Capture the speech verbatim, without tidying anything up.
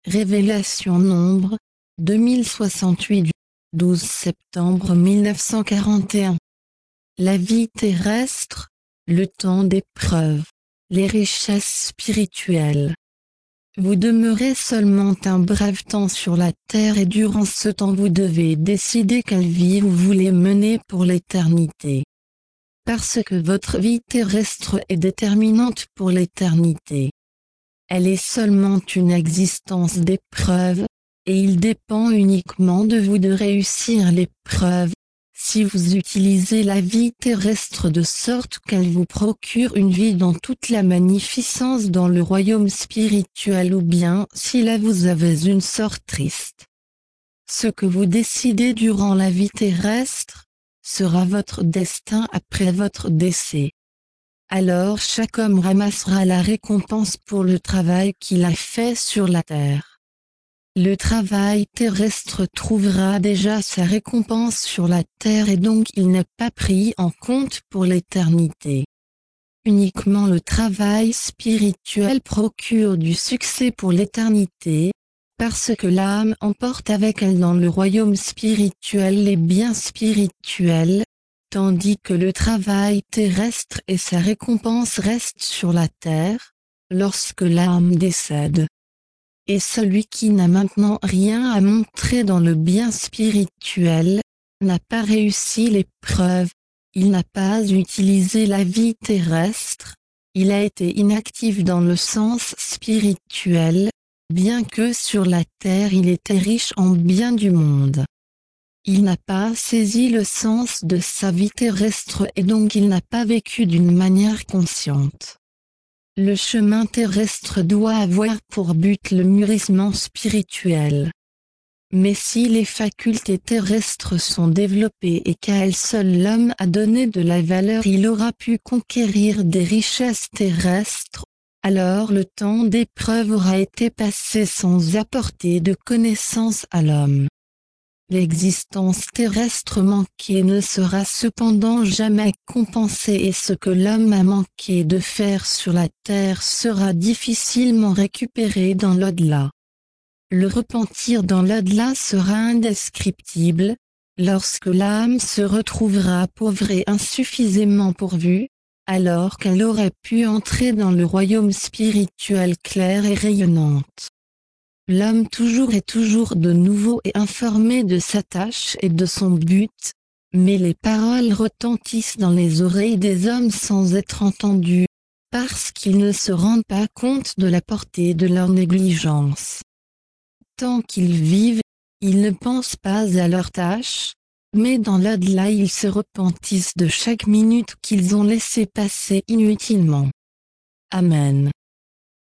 Révélation Nombre, deux mille soixante-huit du douze septembre mille neuf cent quarante et un. La vie terrestre, le temps d'épreuve, les richesses spirituelles. Vous demeurez seulement un bref temps sur la terre et durant ce temps vous devez décider quelle vie vous voulez mener pour l'éternité. Parce que votre vie terrestre est déterminante pour l'éternité. Elle est seulement une existence d'épreuve, et il dépend uniquement de vous de réussir l'épreuve, si vous utilisez la vie terrestre de sorte qu'elle vous procure une vie dans toute la magnificence dans le royaume spirituel ou bien si là vous avez une sorte triste. Ce que vous décidez durant la vie terrestre, sera votre destin après votre décès. Alors chaque homme ramassera la récompense pour le travail qu'il a fait sur la terre. Le travail terrestre trouvera déjà sa récompense sur la terre et donc il n'est pas pris en compte pour l'éternité. Uniquement le travail spirituel procure du succès pour l'éternité, parce que l'âme emporte avec elle dans le royaume spirituel les biens spirituels, tandis que le travail terrestre et sa récompense restent sur la terre, lorsque l'âme décède. Et celui qui n'a maintenant rien à montrer dans le bien spirituel, n'a pas réussi l'épreuve, il n'a pas utilisé la vie terrestre, il a été inactif dans le sens spirituel, bien que sur la terre il était riche en biens du monde. Il n'a pas saisi le sens de sa vie terrestre et donc il n'a pas vécu d'une manière consciente. Le chemin terrestre doit avoir pour but le mûrissement spirituel. Mais si les facultés terrestres sont développées et qu'à elles seules l'homme a donné de la valeur, il aura pu conquérir des richesses terrestres, alors le temps d'épreuve aura été passé sans apporter de connaissances à l'homme. L'existence terrestre manquée ne sera cependant jamais compensée et ce que l'homme a manqué de faire sur la terre sera difficilement récupéré dans l'au-delà. Le repentir dans l'au-delà sera indescriptible, lorsque l'âme se retrouvera pauvre et insuffisamment pourvue, alors qu'elle aurait pu entrer dans le royaume spirituel clair et rayonnante. L'homme toujours et toujours de nouveau est informé de sa tâche et de son but, mais les paroles retentissent dans les oreilles des hommes sans être entendues, parce qu'ils ne se rendent pas compte de la portée de leur négligence. Tant qu'ils vivent, ils ne pensent pas à leur tâche, mais dans l'au-delà ils se repentissent de chaque minute qu'ils ont laissé passer inutilement. Amen.